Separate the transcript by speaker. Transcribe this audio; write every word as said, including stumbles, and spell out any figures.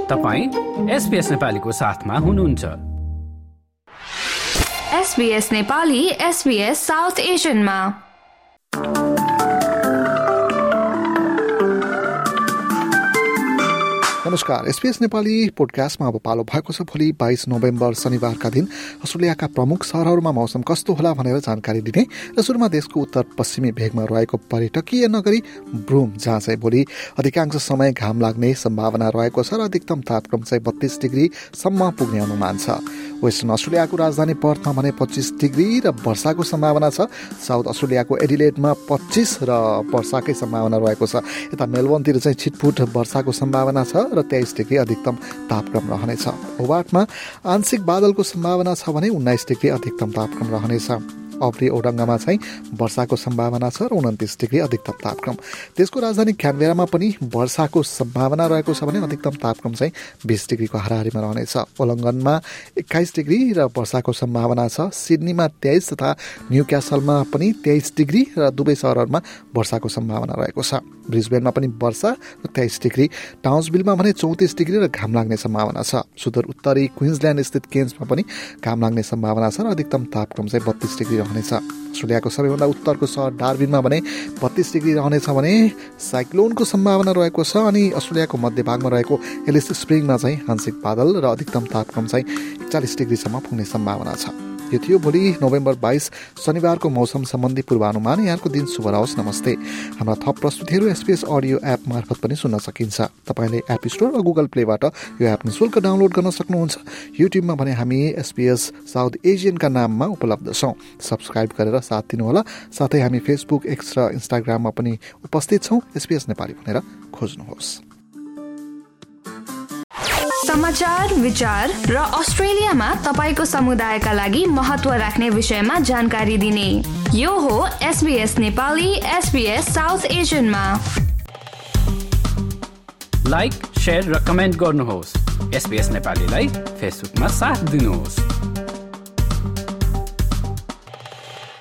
Speaker 1: तपाईं एसबीएस नेपालीको साथमा हुनुहुन्छ।
Speaker 2: एसबीएस नेपाली एसबीएस साउथ एशियनमा।
Speaker 3: नमस्कार, एसबीएस नेपाली पोडकास्टमा अब पालो भएको छ। भोलि बाइस नोभेम्बर शनिबारका दिन अस्ट्रेलियाका प्रमुख सहरहरूमा मौसम कस्तो होला भनेर जानकारी दिने र सुरुमा देशको उत्तर पश्चिमी भेगमा रहेको पर्यटकीय नगरी ब्रुम, जहाँ चाहिँ भोलि अधिकांश समय घाम लाग्ने सम्भावना रहेको छ र अधिकतम तापक्रम चाहिँ बत्तीस डिग्रीसम्म पुग्ने अनुमान छ। वेस्टर्न अस्ट्रेलियाको राजधानी पर्थमा भने पच्चिस डिग्री र वर्षाको सम्भावना छ। साउथ अस्ट्रेलियाको एडिलेडमा पच्चिस र वर्षाकै सम्भावना रहेको छ। यता मेलबर्नतिर चाहिँ छिटफुट वर्षाको सम्भावना छ र तेइस डिग्री अधिकतम तापक्रम रहनेछ। होबार्टमा आंशिक बादलको सम्भावना छ भने उन्नाइस डिग्री अधिकतम तापक्रम रहनेछ। अप्री ओडङ्गामा चाहिँ वर्षाको सम्भावना छ र उन्तिस डिग्री अधिकतम तापक्रम। त्यसको राजधानी क्यानबेरामा पनि वर्षाको सम्भावना रहेको छ भने अधिकतम तापक्रम चाहिँ बिस डिग्रीको हाराहारीमा रहनेछ। वोलङ्गनमा एक्काइस डिग्री र वर्षाको सम्भावना छ। सिडनीमा तेइस तथा न्युक्यासलमा पनि तेइस डिग्री र दुवै सहरहरूमा वर्षाको सम्भावना रहेको छ। ब्रिस्बेनमा पनि वर्षा र तेइस डिग्री। टाउन्सभिलमा भने चौतिस डिग्री र घाम लाग्ने सम्भावना छ। सुदूर उत्तरी क्विन्सल्यान्ड स्थित केन्समा पनि घाम लाग्ने सम्भावना छ र अधिकतम तापक्रम चाहिँ बत्तीस डिग्री रहनेछ। अस्ट्रेलियाको सबैभन्दा उत्तरको सहर डार्विनमा भने बत्तीस डिग्री रहनेछ भने साइक्लोनको सम्भावना रहेको छ। अनि अस्ट्रेलियाको मध्यभागमा रहेको एलिस स्प्रिङमा चाहिँ आंशिक बादल र अधिकतम तापक्रम चाहिँ एकचालिस डिग्रीसम्म पुग्ने सम्भावना छ। यो थियो भोलि नोभेम्बर बाइस शनिबारको मौसम सम्बन्धी पूर्वानुमान। यहाँको दिन शुभ रहोस्। नमस्ते। हाम्रा थप प्रस्तुतिहरू एसबीएस अडियो एप मार्फत पनि सुन्न सकिन्छ। तपाईँले एप स्टोर वा गुगल प्लेबाट यो एप निःशुल्क डाउनलोड गर्न सक्नुहुन्छ। युट्युबमा भने हामी एसबीएस साउथ एशियनका नाममा उपलब्ध छौँ। सब्सक्राइब गरेर साथ दिनुहोला। साथै हामी फेसबुक, एक्स र इन्स्टाग्राममा पनि उपस्थित छौँ। एसबीएस नेपाली भनेर खोज्नुहोस्।
Speaker 2: समाचार, विचार र अस्ट्रेलियामा तपाईको समुदायका लागि महत्त्व राख्ने विषयमा जानकारी दिने यो हो एसबीएस नेपाली एसबीएस साउथ एशियनमा।
Speaker 1: लाइक, शेयर र कमेन्ट गर्नुहोस्। एसबीएस नेपालीलाई फेसबुकमा साथ दिनुहोस्।